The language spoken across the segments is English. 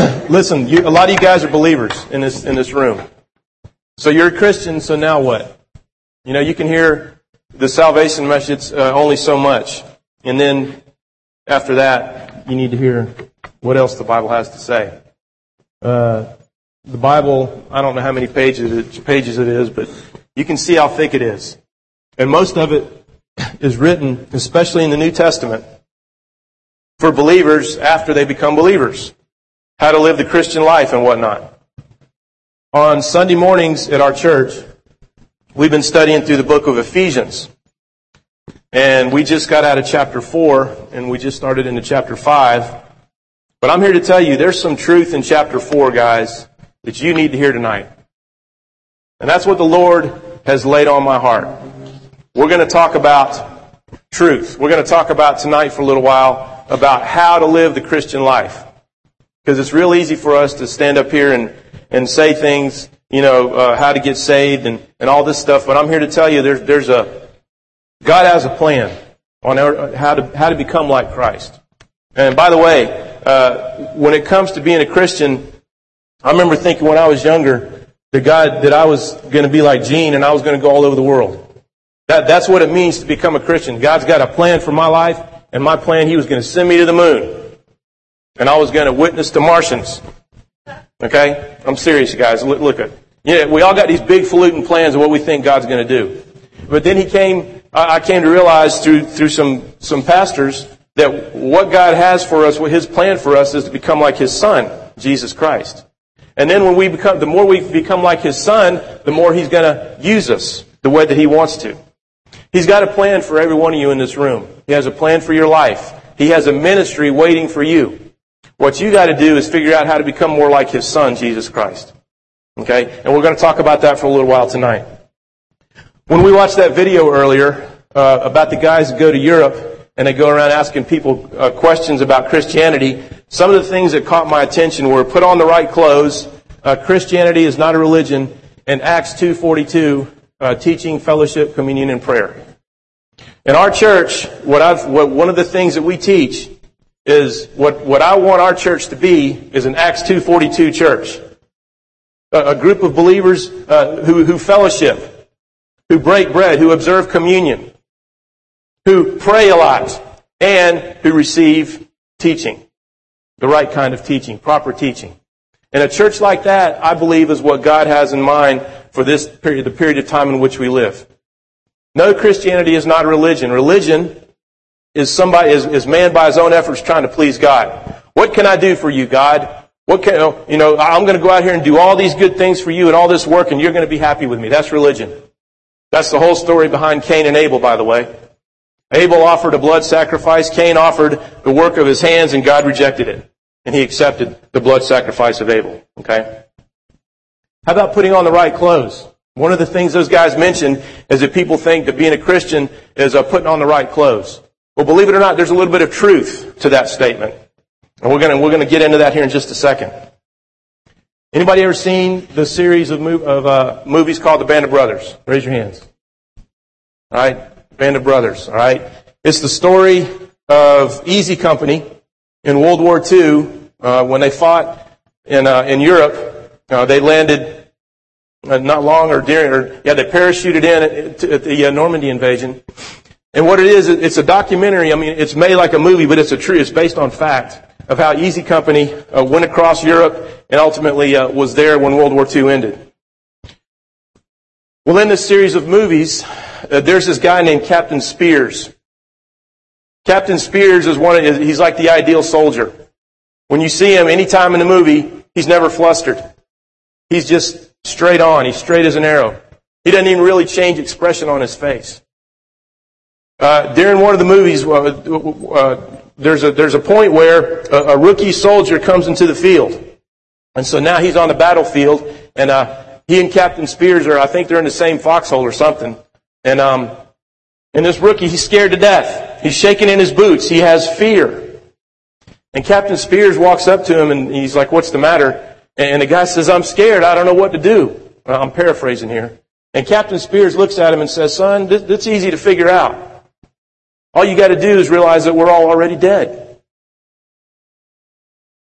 listen, a lot of you guys are believers in this room. So you're a Christian, so now what? You know, you can hear the salvation message only so much. And then after that, you need to hear what else the Bible has to say. The Bible, I don't know how many pages it is, but you can see how thick it is. And most of it is written, especially in the New Testament, for believers after they become believers. How to live the Christian life and whatnot. On Sunday mornings at our church, we've been studying through the book of Ephesians. And we just got out of chapter 4, and we just started into chapter 5. But I'm here to tell you, there's some truth in chapter 4, guys, that you need to hear tonight. And that's what the Lord has laid on my heart. We're going to talk about truth. We're going to talk about tonight for a little while about how to live the Christian life. Because it's real easy for us to stand up here and say things, you know, how to get saved and all this stuff. But I'm here to tell you, God has a plan on how to become like Christ. And by the way, when it comes to being a Christian, I remember thinking when I was younger that I was going to be like Gene and I was going to go all over the world. That's what it means to become a Christian. God's got a plan for my life, and my plan, He was going to send me to the moon. And I was going to witness to Martians. Okay? I'm serious, guys. Look at it. Yeah, we all got these big falutin plans of what we think God's going to do. But then I came to realize through some pastors that what God has for us, what His plan for us is to become like His Son, Jesus Christ. And then the more we become like His Son, the more He's going to use us the way that He wants to. He's got a plan for every one of you in this room. He has a plan for your life. He has a ministry waiting for you. What you got to do is figure out how to become more like His Son, Jesus Christ. Okay? And we're going to talk about that for a little while tonight. When we watched that video earlier about the guys that go to Europe and they go around asking people questions about Christianity, some of the things that caught my attention were put on the right clothes, Christianity is not a religion, and Acts 2:42, teaching, fellowship, communion, and prayer. In our church, one of the things that we teach is what I want our church to be is an Acts 2:42 church. A group of believers who fellowship, who break bread, who observe communion, who pray a lot, and who receive teaching. The right kind of teaching, proper teaching. And a church like that, I believe, is what God has in mind for this period, the period of time in which we live. No, Christianity is not a religion. Religion is man by his own efforts trying to please God. What can I do for you, God? I'm going to go out here and do all these good things for you and all this work, and you're going to be happy with me. That's religion. That's the whole story behind Cain and Abel, by the way. Abel offered a blood sacrifice. Cain offered the work of his hands, and God rejected it. And He accepted the blood sacrifice of Abel. Okay? How about putting on the right clothes? One of the things those guys mentioned is that people think that being a Christian is putting on the right clothes. Well, believe it or not, there's a little bit of truth to that statement. And we're going to get into that here in just a second. Anybody ever seen the series of movies called The Band of Brothers? Raise your hands. All right? Band of Brothers. All right? It's the story of Easy Company in World War II, when they fought in Europe. They landed not long they parachuted in at the Normandy invasion. And what it is, it's a documentary. I mean, it's made like a movie, but it's based on fact of how Easy Company went across Europe and ultimately was there when World War II ended. Well, in this series of movies, there's this guy named Captain Spears. Captain Spears he's like the ideal soldier. When you see him anytime in the movie, he's never flustered. He's just straight on. He's straight as an arrow. He doesn't even really change expression on his face. During one of the movies, there's a point where a rookie soldier comes into the field. And so now he's on the battlefield, and he and Captain Spears I think they're in the same foxhole or something. And this rookie, he's scared to death. He's shaking in his boots. He has fear. And Captain Spears walks up to him and he's like, "What's the matter?" And the guy says, "I'm scared. I don't know what to do." I'm paraphrasing here. And Captain Spears looks at him and says, "Son, that's easy to figure out. All you got to do is realize that we're all already dead."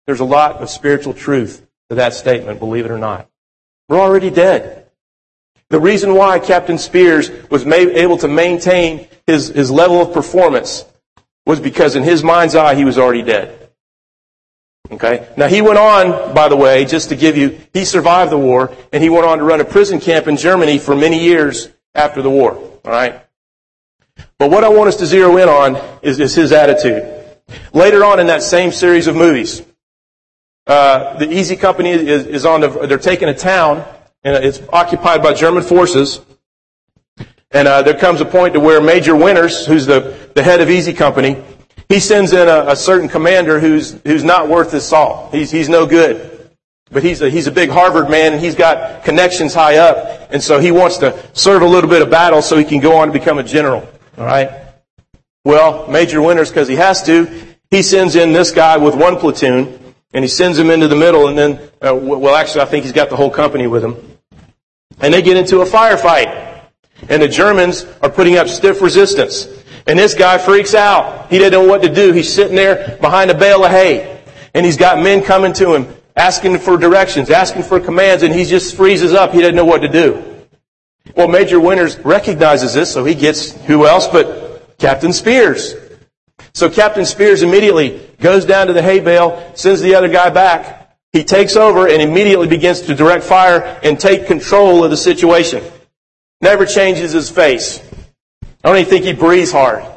There's a lot of spiritual truth to that statement, believe it or not. We're already dead. The reason why Captain Spears was able to maintain his level of performance was because in his mind's eye, he was already dead. Okay? Now, he went on, by the way, just to give you, he survived the war, and he went on to run a prison camp in Germany for many years after the war. All right? But what I want us to zero in on is his attitude. Later on in that same series of movies, the Easy Company is on they're taking a town, and it's occupied by German forces. And there comes a point to where Major Winters, who's the head of Easy Company, he sends in a certain commander who's not worth his salt. He's no good. But he's a big Harvard man, and he's got connections high up. And so he wants to serve a little bit of battle so he can go on to become a general. All right? Well, Major Winters, because he has to, he sends in this guy with one platoon, and he sends him into the middle, and then, actually, I think he's got the whole company with him. And they get into a firefight. And the Germans are putting up stiff resistance. And this guy freaks out. He doesn't know what to do. He's sitting there behind a bale of hay. And he's got men coming to him, asking for directions, asking for commands, and he just freezes up. He doesn't know what to do. Well, Major Winters recognizes this, so he gets who else but Captain Spears. So Captain Spears immediately goes down to the hay bale, sends the other guy back. He takes over and immediately begins to direct fire and take control of the situation. Never changes his face. I don't even think he breathes hard.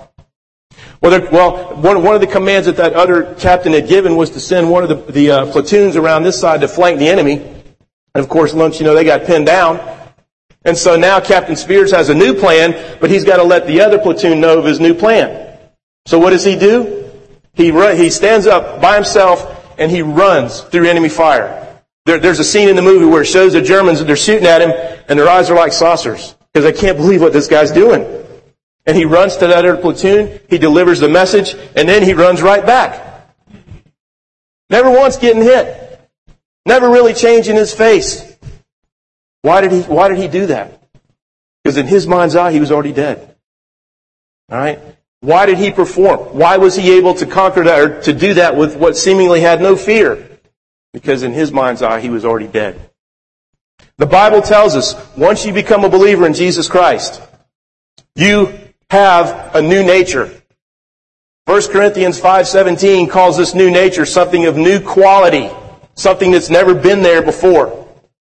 One of the commands that other captain had given was to send one of the platoons around this side to flank the enemy. And of course, they got pinned down. And so now Captain Spears has a new plan, but he's got to let the other platoon know of his new plan. So what does he do? He stands up by himself and he runs through enemy fire. There's a scene in the movie where it shows the Germans, they're shooting at him, and their eyes are like saucers, because they can't believe what this guy's doing. And he runs to that other platoon, he delivers the message, and then he runs right back. Never once getting hit. Never really changing his face. Why did he do that? Because in his mind's eye, he was already dead. All right? Why did he perform? Why was he able to conquer that, or to do that with what seemingly had no fear? Because in his mind's eye, he was already dead. The Bible tells us, once you become a believer in Jesus Christ, you have a new nature. 1 Corinthians 5:17 calls this new nature something of new quality, something that's never been there before.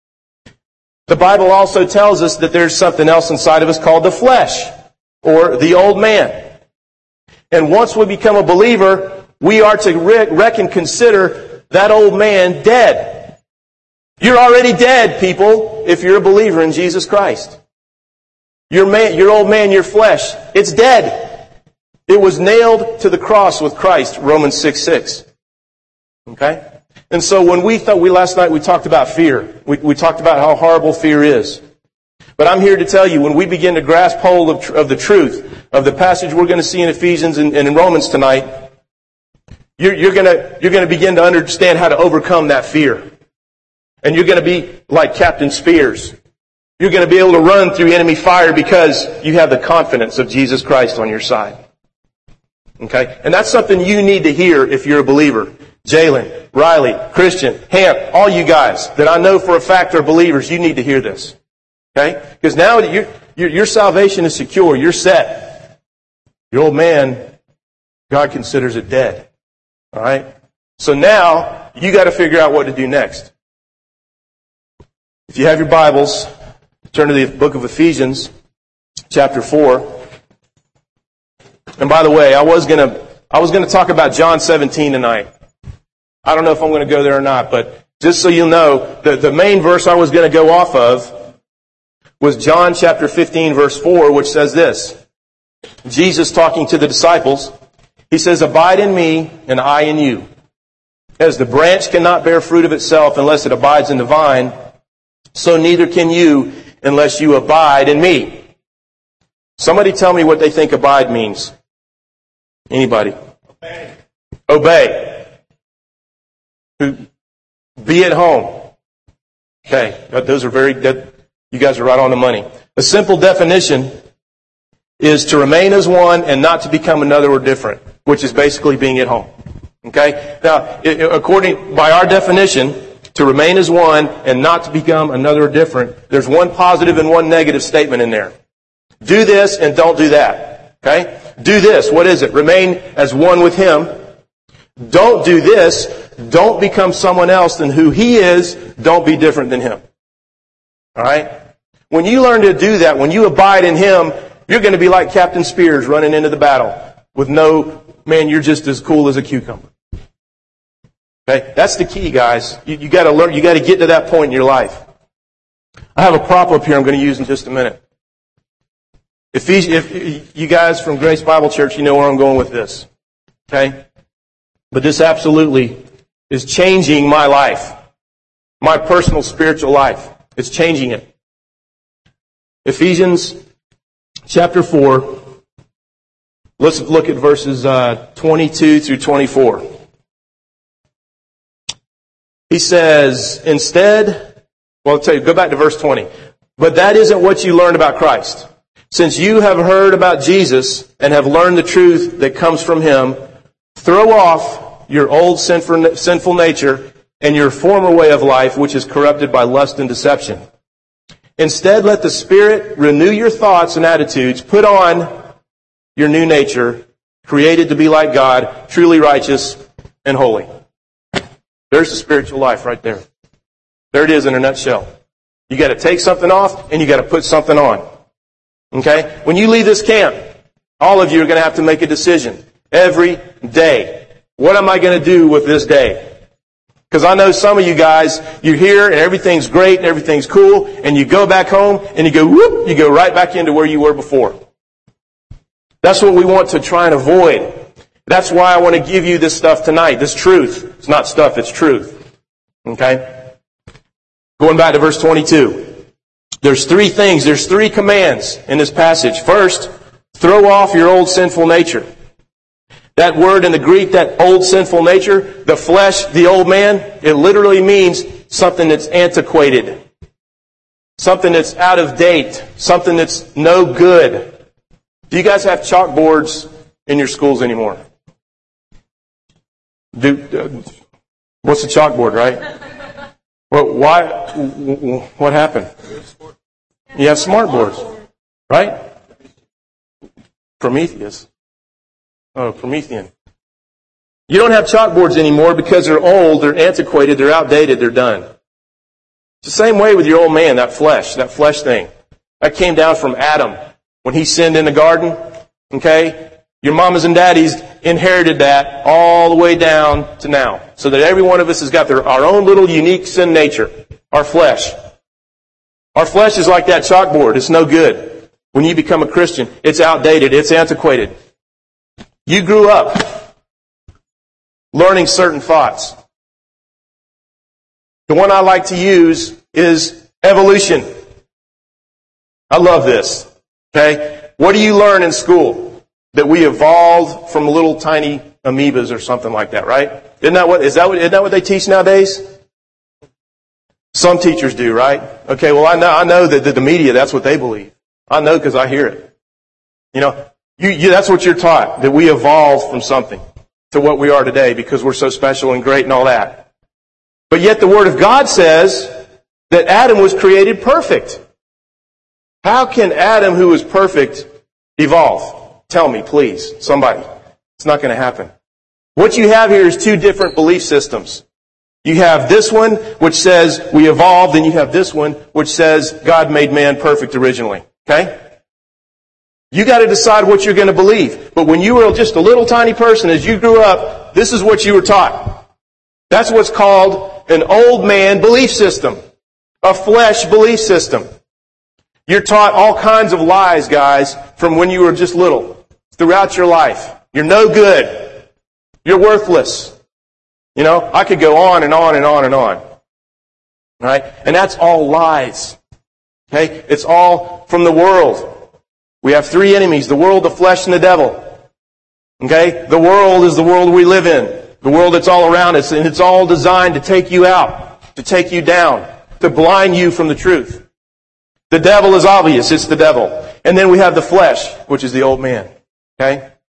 The Bible also tells us that there's something else inside of us called the flesh, or the old man. And once we become a believer, we are to consider that old man dead. You're already dead, people, if you're a believer in Jesus Christ. Your old man, your flesh, it's dead. It was nailed to the cross with Christ, Romans 6:6. Okay? And so when last night we talked about fear. We talked about how horrible fear is. But I'm here to tell you, when we begin to grasp hold of the truth of the passage we're going to see in Ephesians and in Romans tonight, you're going to begin to understand how to overcome that fear. And you're going to be like Captain Spears. You're going to be able to run through enemy fire because you have the confidence of Jesus Christ on your side. Okay? And that's something you need to hear if you're a believer. Jalen, Riley, Christian, Hamp, all you guys that I know for a fact are believers, you need to hear this. Okay? Because now your salvation is secure. You're set. Your old man, God considers it dead. All right? So now, you got to figure out what to do next. If you have your Bibles, turn to the book of Ephesians, chapter 4. And by the way, I was going to talk about John 17 tonight. I don't know if I'm going to go there or not, but just so you know, the main verse I was going to go off of was John chapter 15, verse 4, which says this. Jesus talking to the disciples, he says, "Abide in me, and I in you. As the branch cannot bear fruit of itself unless it abides in the vine, so neither can you unless you abide in me." Somebody tell me what they think abide means. Anybody? Obey. Be at home. Okay, those are you guys are right on the money. A simple definition is to remain as one and not to become another or different, which is basically being at home. Okay? Now, by our definition, to remain as one and not to become another or different, there's one positive and one negative statement in there. Do this and don't do that. Okay? Do this. What is it? Remain as one with Him. Don't do this. Don't become someone else than who He is. Don't be different than Him. Alright? When you learn to do that, when you abide in Him, you're going to be like Captain Spears running into the battle with man, you're just as cool as a cucumber. Okay? That's the key, guys. You got to learn, you got to get to that point in your life. I have a prop up here I'm going to use in just a minute. If you guys from Grace Bible Church, you know where I'm going with this. Okay? But this absolutely is changing my life. My personal spiritual life. It's changing it. Ephesians chapter 4. Let's look at verses 22 through 24. He says, I'll tell you, go back to verse 20. But that isn't what you learned about Christ. Since you have heard about Jesus and have learned the truth that comes from Him, throw off your old sinful nature and your former way of life, which is corrupted by lust and deception. Instead, let the Spirit renew your thoughts and attitudes. Put on your new nature, created to be like God, truly righteous and holy. There's the spiritual life right there. There it is in a nutshell. You got to take something off and you got to put something on. Okay? When you leave this camp, all of you are going to have to make a decision every day. What am I going to do with this day? Because I know some of you guys, you're here and everything's great and everything's cool, and you go back home and you go right back into where you were before. That's what we want to try and avoid. That's why I want to give you this stuff tonight, this truth. It's not stuff, it's truth. Okay? Going back to verse 22. There's three things, there's three commands in this passage. First, throw off your old sinful nature. That word in the Greek, that old sinful nature, the flesh, the old man, it literally means something that's antiquated. Something that's out of date. Something that's no good. Do you guys have chalkboards in your schools anymore? What's a chalkboard, right? Well, why? What happened? You have smart boards, right? Prometheus. Oh, Promethean. You don't have chalkboards anymore because they're old, they're antiquated, they're outdated, they're done. It's the same way with your old man, that flesh thing. That came down from Adam when he sinned in the garden. Okay? Your mamas and daddies inherited that all the way down to now. So that every one of us has got our own little unique sin nature. Our flesh. Our flesh is like that chalkboard. It's no good. When you become a Christian, it's outdated. It's antiquated. You grew up learning certain thoughts. The one I like to use is evolution. I love this. Okay? What do you learn in school? That we evolved from little tiny amoebas or something like that, right? Isn't that what they teach nowadays? Some teachers do, right? Okay, well I know that the media, that's what they believe. I know because I hear it. You know, that's what you're taught, that we evolved from something to what we are today because we're so special and great and all that. But yet the Word of God says that Adam was created perfect. How can Adam, who was perfect, evolve? Tell me, please, somebody. It's not going to happen. What you have here is two different belief systems. You have this one, which says we evolved, and you have this one, which says God made man perfect originally. Okay? You got to decide what you're going to believe. But when you were just a little tiny person, as you grew up, this is what you were taught. That's what's called an old man belief system. A flesh belief system. You're taught all kinds of lies, guys, from when you were just little, throughout your life. You're no good. You're worthless. You know, I could go on and on and on and on. All right? And that's all lies. Okay? It's all from the world. We have three enemies, the world, the flesh, and the devil. Okay? The world is the world we live in. The world that's all around us. And it's all designed to take you out, to take you down, to blind you from the truth. The devil is obvious. It's the devil. And then we have the flesh, which is the old man. Okay?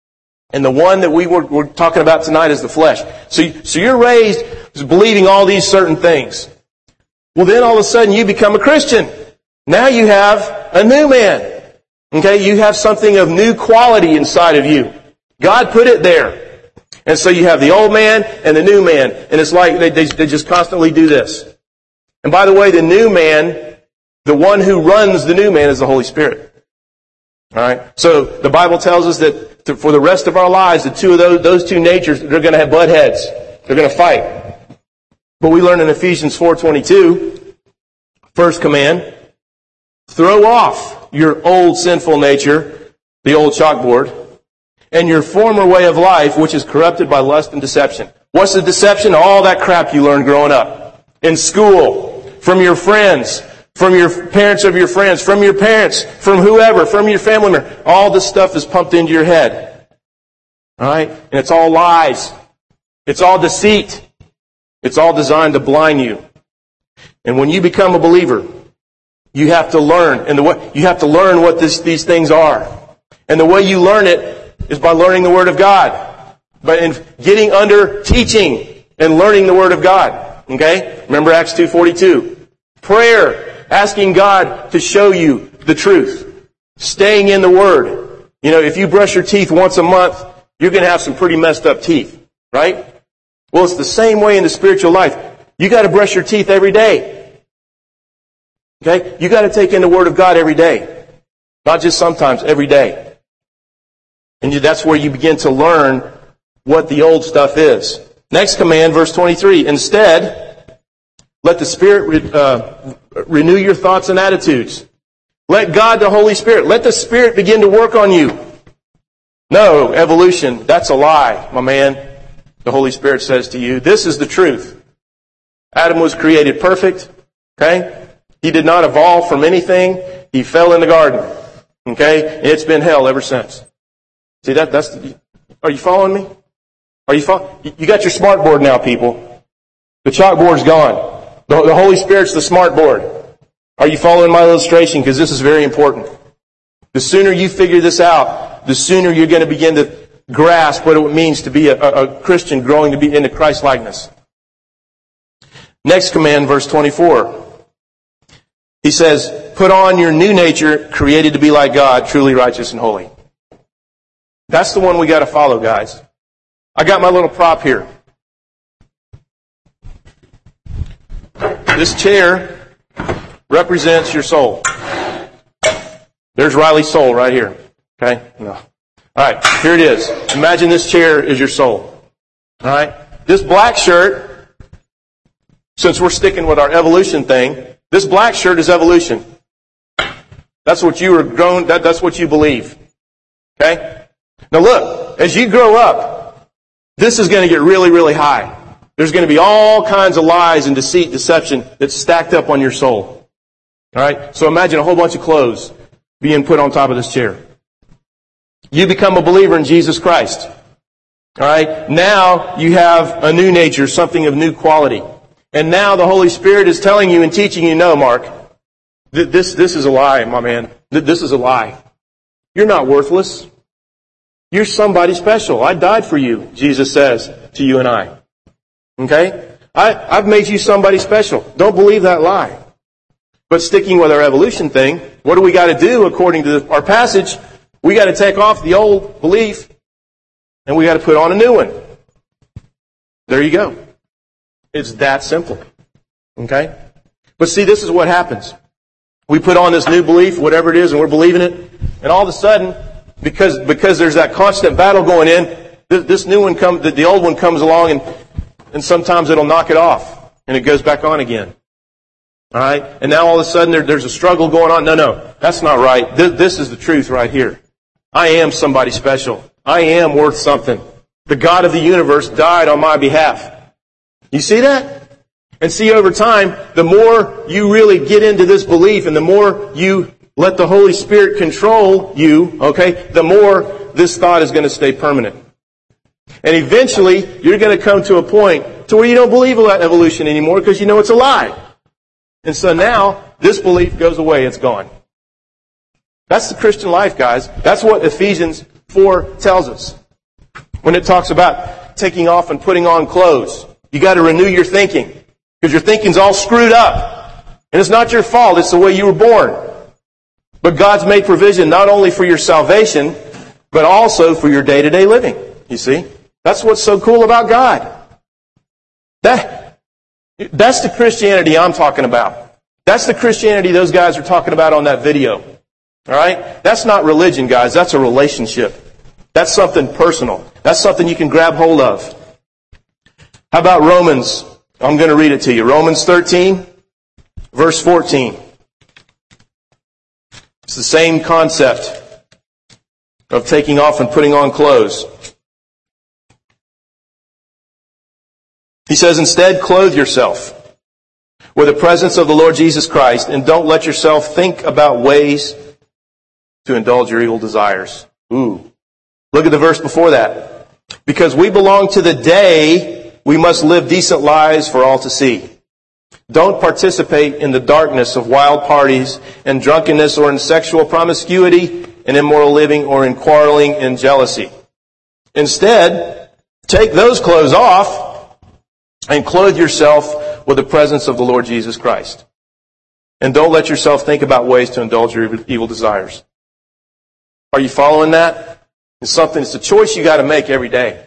And the one that we're talking about tonight is the flesh. So you're raised believing all these certain things. Well, then all of a sudden you become a Christian. Now you have a new man. Okay, you have something of new quality inside of you. God put it there. And so you have the old man and the new man. And it's like they just constantly do this. And by the way, the new man, the one who runs the new man is the Holy Spirit. All right. So the Bible tells us that for the rest of our lives, the two of those two natures, they're going to have butt heads. They're going to fight. But we learn in Ephesians 4:22, first command, throw off your old sinful nature, the old chalkboard, and your former way of life, which is corrupted by lust and deception. What's the deception? All that crap you learned growing up. In school, from your friends, from your parents of your friends, from your parents, from whoever, from your family member. All this stuff is pumped into your head. All right? And it's all lies. It's all deceit. It's all designed to blind you. And when you become a believer, you have to learn. And you have to learn what these things are. And the way you learn it is by learning the Word of God. But in getting under teaching and learning the Word of God. Okay? Remember Acts 2:42. Prayer. Asking God to show you the truth. Staying in the Word. You know, if you brush your teeth once a month, you're going to have some pretty messed up teeth. Right? Well, it's the same way in the spiritual life. You got to brush your teeth every day. Okay? You got to take in the Word of God every day. Not just sometimes, every day. And that's where you begin to learn what the old stuff is. Next command, verse 23. Instead, let the Spirit renew your thoughts and attitudes. Let God, the Holy Spirit, let the Spirit begin to work on you. No, evolution, that's a lie, my man. The Holy Spirit says to you, this is the truth. Adam was created perfect. Okay? He did not evolve from anything. He fell in the garden. Okay? And it's been hell ever since. See, are you following me? You got your smart board now, people. The chalkboard's gone. The Holy Spirit's the smart board. Are you following my illustration? Because this is very important. The sooner you figure this out, the sooner you're going to begin to grasp what it means to be a Christian growing to be into Christ-likeness. Next command, verse 24. He says, put on your new nature, created to be like God, truly righteous and holy. That's the one we got to follow, guys. I got my little prop here. This chair represents your soul. There's Riley's soul right here. Okay? No. Alright, here it is. Imagine this chair is your soul. Alright? This black shirt, since we're sticking with our evolution thing, this black shirt is evolution. That's what you were grown, that's what you believe. Okay? Now look, as you grow up, this is going to get really, really high. There's going to be all kinds of lies and deceit, deception that's stacked up on your soul. Alright? So imagine a whole bunch of clothes being put on top of this chair. You become a believer in Jesus Christ. Alright? Now you have a new nature, something of new quality. And now the Holy Spirit is telling you and teaching you, no, Mark, this is a lie, my man. This is a lie. You're not worthless. You're somebody special. I died for you, Jesus says to you and I. Okay? I've made you somebody special. Don't believe that lie. But sticking with our evolution thing, what do we got to do according to our passage? We got to take off the old belief and we got to put on a new one. There you go. It's that simple. Okay? But see, this is what happens. We put on this new belief, whatever it is, and we're believing it. And all of a sudden, because there's that constant battle going in, this new one the old one comes along and sometimes it'll knock it off. And it goes back on again. Alright? And now all of a sudden there's a struggle going on. No, that's not right. This is the truth right here. I am somebody special. I am worth something. The God of the universe died on my behalf. You see that? And see, over time, the more you really get into this belief and the more you let the Holy Spirit control you, okay, the more this thought is going to stay permanent. And eventually, you're going to come to a point to where you don't believe about evolution anymore because you know it's a lie. And so now, this belief goes away. It's gone. That's the Christian life, guys. That's what Ephesians 4 tells us. When it talks about taking off and putting on clothes, you got to renew your thinking, because your thinking's all screwed up. And it's not your fault, it's the way you were born. But God's made provision not only for your salvation, but also for your day-to-day living. You see? That's what's so cool about God. That's the Christianity I'm talking about. That's the Christianity those guys are talking about on that video. All right? That's not religion, guys. That's a relationship. That's something personal. That's something you can grab hold of. How about Romans? I'm going to read it to you. Romans 13, verse 14. It's the same concept of taking off and putting on clothes. He says, instead, clothe yourself with the presence of the Lord Jesus Christ, and don't let yourself think about ways to indulge your evil desires. Ooh. Look at the verse before that. Because we belong to the day, we must live decent lives for all to see. Don't participate in the darkness of wild parties and drunkenness, or in sexual promiscuity and immoral living, or in quarreling and jealousy. Instead, take those clothes off and clothe yourself with the presence of the Lord Jesus Christ. And don't let yourself think about ways to indulge your evil desires. Are you following that? It's a choice you got to make every day.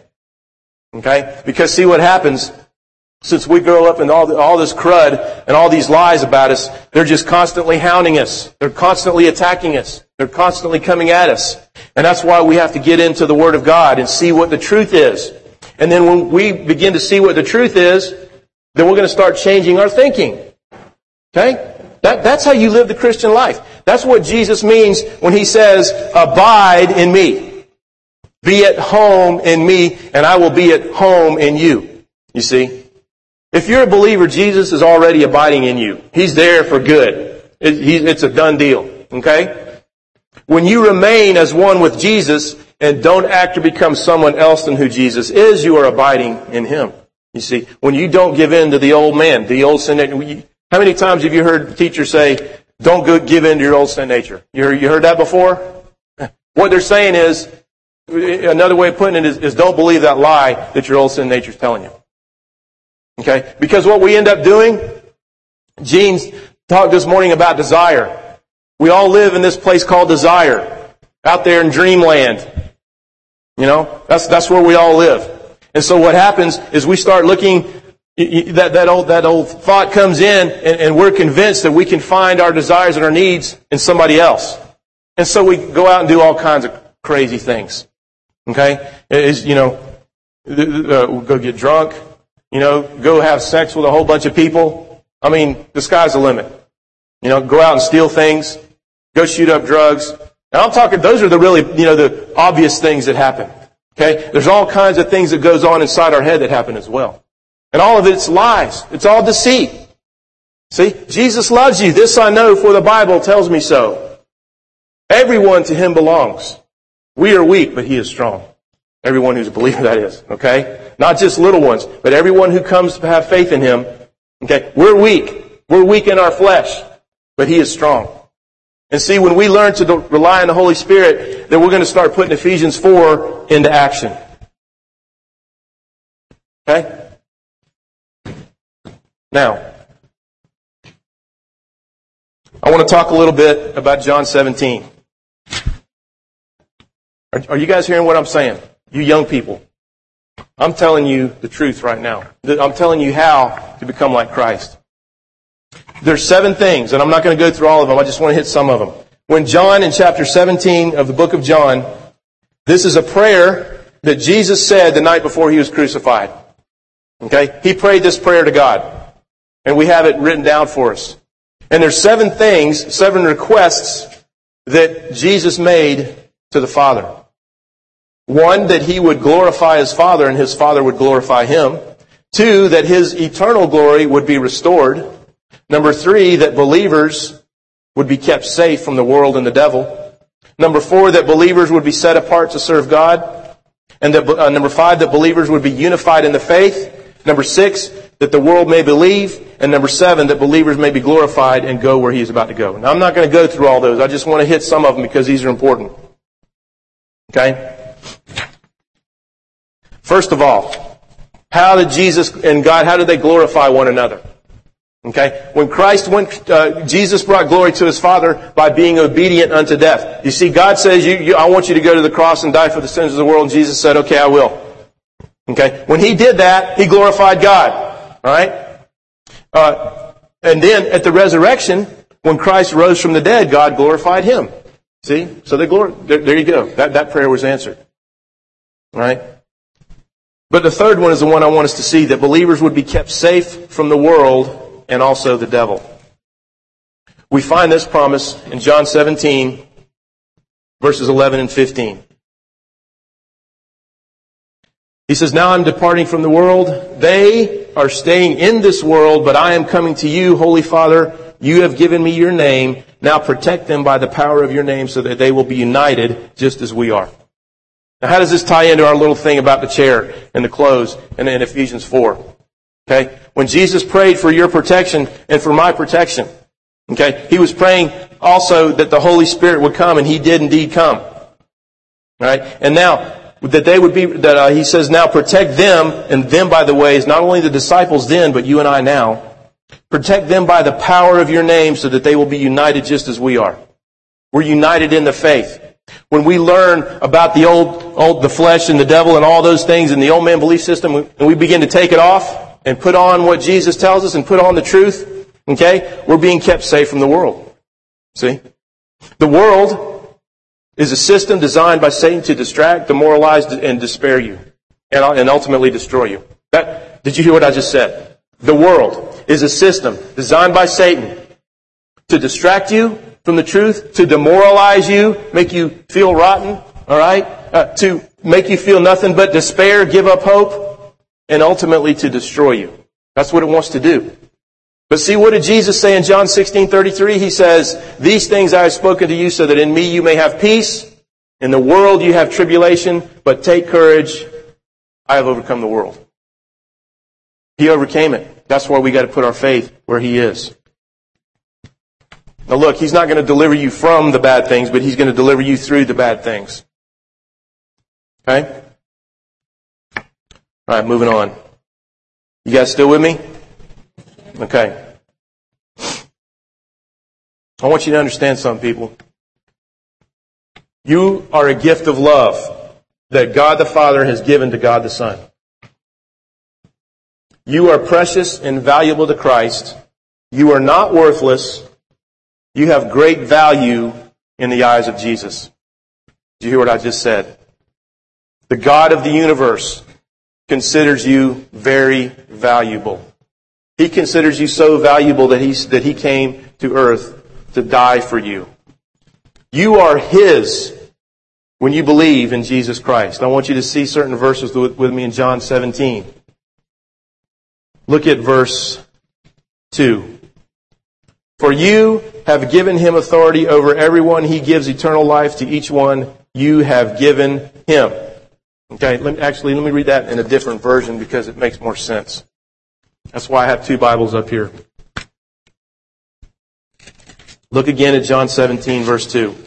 Okay? Because see what happens, since we grow up in all this crud and all these lies about us, they're just constantly hounding us. They're constantly attacking us. They're constantly coming at us. And that's why we have to get into the Word of God and see what the truth is. And then when we begin to see what the truth is, then we're going to start changing our thinking. Okay? That's how you live the Christian life. That's what Jesus means when He says, abide in me. Be at home in me, and I will be at home in you. You see? If you're a believer, Jesus is already abiding in you. He's there for good. It's a done deal. Okay? When you remain as one with Jesus and don't act to become someone else than who Jesus is, you are abiding in Him. You see? When you don't give in to the old man, the old sin nature. How many times have you heard the teacher say, don't give in to your old sin nature? You heard that before? What they're saying is, another way of putting it is don't believe that lie that your old sin nature is telling you. Okay? Because what we end up doing, Gene talked this morning about desire. We all live in this place called desire, out there in dreamland. You know, that's where we all live. And so what happens is we start looking, that old thought comes in, and we're convinced that we can find our desires and our needs in somebody else. And so we go out and do all kinds of crazy things. Okay? Go get drunk, go have sex with a whole bunch of people. I mean, the sky's the limit. Go out and steal things, go shoot up drugs. And I'm talking, those are the really, the obvious things that happen. Okay? There's all kinds of things that goes on inside our head that happen as well. And all of it's lies. It's all deceit. See? Jesus loves you. This I know, for the Bible tells me so. Everyone to Him belongs. We are weak, but He is strong. Everyone who's a believer, that is. Okay? Not just little ones, but everyone who comes to have faith in Him. Okay? We're weak. We're weak in our flesh, but He is strong. And see, when we learn to rely on the Holy Spirit, then we're going to start putting Ephesians 4 into action. Okay? Now, I want to talk a little bit about John 17. Are you guys hearing what I'm saying? You young people. I'm telling you the truth right now. I'm telling you how to become like Christ. There's 7 things, and I'm not going to go through all of them. I just want to hit some of them. When John, in chapter 17 of the book of John, this is a prayer that Jesus said the night before He was crucified. Okay? He prayed this prayer to God. And we have it written down for us. And there's 7 things, 7 requests that Jesus made to the Father. 1, that He would glorify His Father and His Father would glorify Him. 2, that His eternal glory would be restored. Number 3, that believers would be kept safe from the world and the devil. Number 4, that believers would be set apart to serve God. And that, number 5, that believers would be unified in the faith. Number 6, that the world may believe. And number 7, that believers may be glorified and go where He is about to go. Now, I'm not going to go through all those. I just want to hit some of them because these are important. Okay? First of all, how did Jesus and God, how did they glorify one another? Okay? When Christ Jesus brought glory to His Father by being obedient unto death. You see, God says, I want you to go to the cross and die for the sins of the world. And Jesus said, okay, I will. Okay? When He did that, He glorified God. Alright? And then at the resurrection, when Christ rose from the dead, God glorified Him. See? So there you go. That prayer was answered. Alright? But the third one is the one I want us to see, that believers would be kept safe from the world and also the devil. We find this promise in John 17, verses 11 and 15. He says, now I'm departing from the world. They are staying in this world, but I am coming to you, Holy Father. You have given me your name. Now protect them by the power of your name so that they will be united just as we are. Now how does this tie into our little thing about the chair and the clothes and in Ephesians 4? Okay? When Jesus prayed for your protection and for my protection, okay, He was praying also that the Holy Spirit would come, and He did indeed come. Right? And now, that they would be, He says, now protect them, and them, by the way, is not only the disciples then, but you and I now. Protect them by the power of your name so that they will be united just as we are. We're united in the faith. When we learn about the flesh and the devil and all those things in the old man belief system, and we begin to take it off and put on what Jesus tells us and put on the truth, okay, we're being kept safe from the world. See? The world is a system designed by Satan to distract, demoralize, and despair you, and ultimately destroy you. Did you hear what I just said? The world is a system designed by Satan to distract you from the truth, to demoralize you, make you feel rotten, all right? To make you feel nothing but despair, give up hope, and ultimately to destroy you. That's what it wants to do. But see, what did Jesus say in John 16:33? He says, these things I have spoken to you so that in me you may have peace. In the world you have tribulation, but take courage. I have overcome the world. He overcame it. That's why we got to put our faith where He is. Now look, He's not going to deliver you from the bad things, but He's going to deliver you through the bad things. Okay? All right, moving on. You guys still with me? Okay. I want you to understand something, people. You are a gift of love that God the Father has given to God the Son. You are precious and valuable to Christ. You are not worthless. You have great value in the eyes of Jesus. Did you hear what I just said? The God of the universe considers you very valuable. He considers you so valuable that He came to earth to die for you. You are His when you believe in Jesus Christ. I want you to see certain verses with me in John 17. Look at verse 2. For you have given Him authority over everyone. He gives eternal life to each one you have given Him. Okay, let me read that in a different version because it makes more sense. That's why I have two Bibles up here. Look again at John 17, verse 2.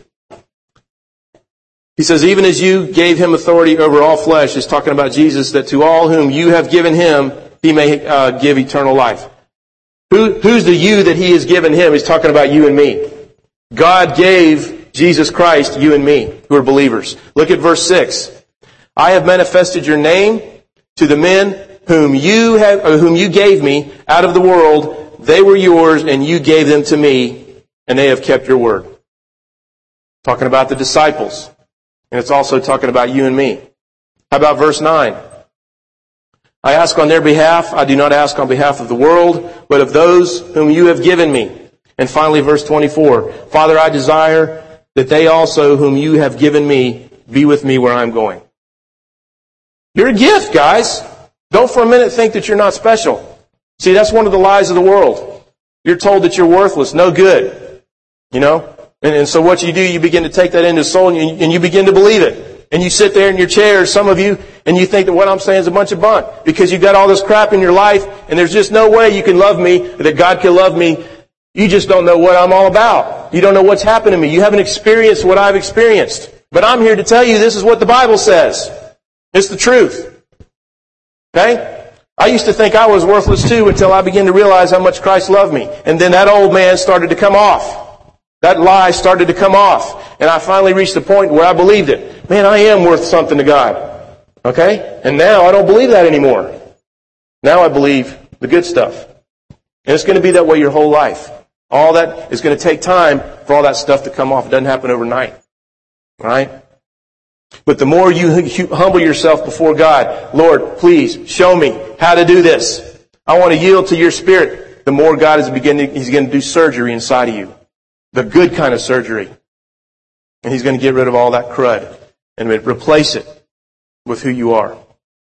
He says, even as you gave Him authority over all flesh, is talking about Jesus, that to all whom you have given Him, He may give eternal life. Who's the you that He has given Him? He's talking about you and me. God gave Jesus Christ, you and me, who are believers. Look at verse 6. I have manifested your name to the men whom you gave me out of the world. They were yours, and you gave them to me, and they have kept your word. Talking about the disciples. And it's also talking about you and me. How about verse 9? I ask on their behalf. I do not ask on behalf of the world, but of those whom you have given me. And finally, verse 24. Father, I desire that they also whom you have given me be with me where I'm going. You're a gift, guys. Don't for a minute think that you're not special. See, that's one of the lies of the world. You're told that you're worthless, no good. You know? And so what you do, you begin to take that into soul and you begin to believe it. And you sit there in your chairs, some of you, and you think that what I'm saying is a bunch of bunk. Because you've got all this crap in your life, and there's just no way you can love me, that God can love me. You just don't know what I'm all about. You don't know what's happened to me. You haven't experienced what I've experienced. But I'm here to tell you this is what the Bible says. It's the truth. Okay? I used to think I was worthless too until I began to realize how much Christ loved me. And then that old man started to come off. That lie started to come off. And I finally reached the point where I believed it. Man, I am worth something to God. Okay? And now I don't believe that anymore. Now I believe the good stuff. And it's going to be that way your whole life. All that is going to take time for all that stuff to come off. It doesn't happen overnight. Right? But the more you humble yourself before God, Lord, please show me how to do this. I want to yield to your Spirit. The more God is He's going to do surgery inside of you. The good kind of surgery. And He's going to get rid of all that crud and replace it with who you are.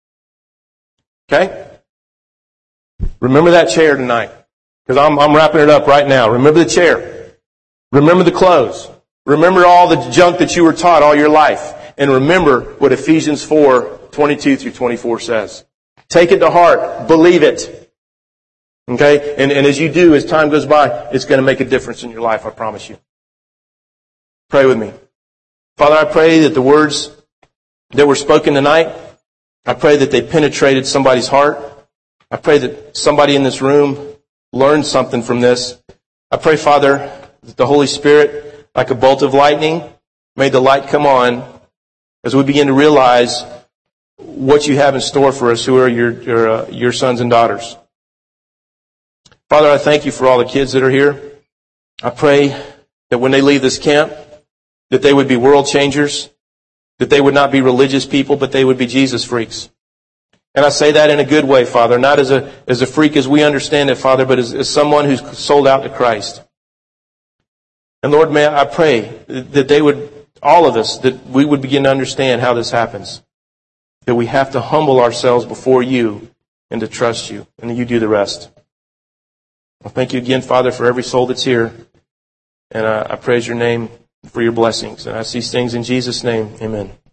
Okay? Remember that chair tonight. Because I'm wrapping it up right now. Remember the chair. Remember the clothes. Remember all the junk that you were taught all your life. And remember what Ephesians 4:22 through 24 says. Take it to heart. Believe it. Okay? And as you do, as time goes by, it's going to make a difference in your life, I promise you. Pray with me. Father, I pray that the words that were spoken tonight, I pray that they penetrated somebody's heart. I pray that somebody in this room learned something from this. I pray, Father, that the Holy Spirit, like a bolt of lightning, made the light come on as we begin to realize what you have in store for us who are your sons and daughters. Father, I thank you for all the kids that are here. I pray that when they leave this camp, that they would be world changers, that they would not be religious people, but they would be Jesus freaks. And I say that in a good way, Father, not as a freak as we understand it, Father, but as someone who's sold out to Christ. And Lord, may I pray that they would, all of us, that we would begin to understand how this happens. That we have to humble ourselves before you and to trust you, and that you do the rest. Well, thank you again, Father, for every soul that's here. And I praise your name for your blessings. And I see things in Jesus' name. Amen.